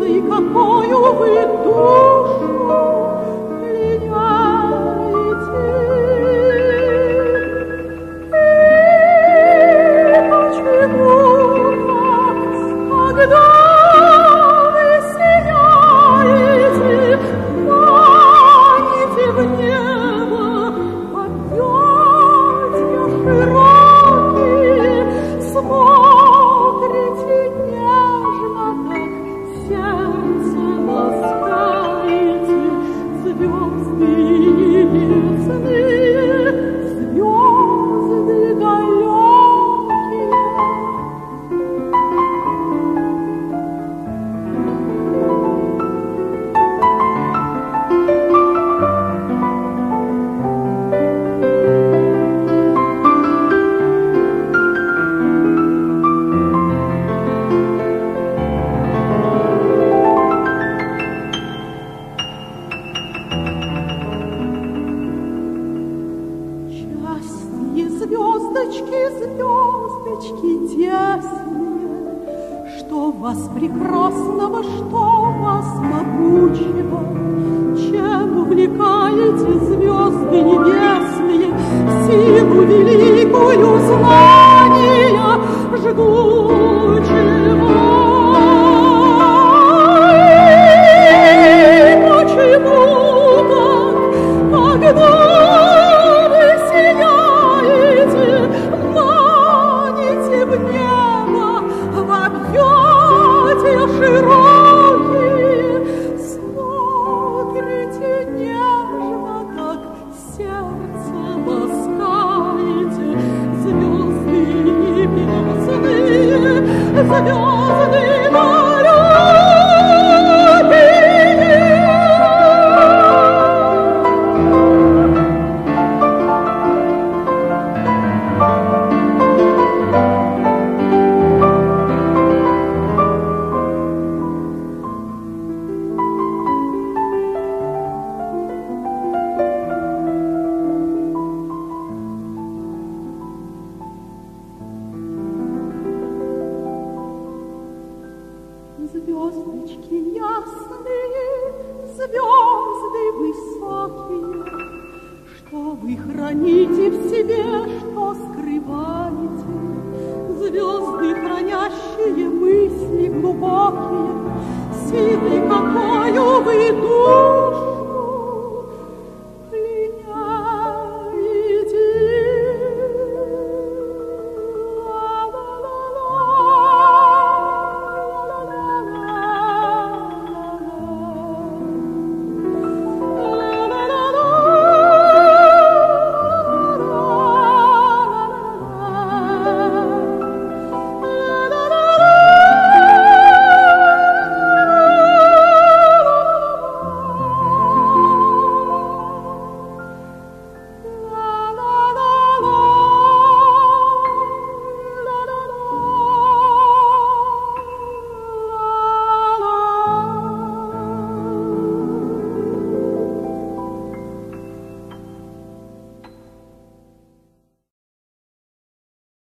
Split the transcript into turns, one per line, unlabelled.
и какую вы душу пленяете. И почему так, когда вы сияете, маните в небо объятия широкие, смотрите нежно, так сердце ласкаете, звезды небесные, звезды далекие. Частные звездочки, звездочки тесные, что вас прекрасного, что вас могучего, чем увлекаете звезды небесные, силу великую знания жгучего. И почему так, когда вы сияете, маните в небо, в объятия широкие, смотрите нежно, так сердце ласкаете, звезды небесные, звезды далекие. Звездочки ясные, звезды высокие, что вы храните в себе, что скрываете, звезды, хранящие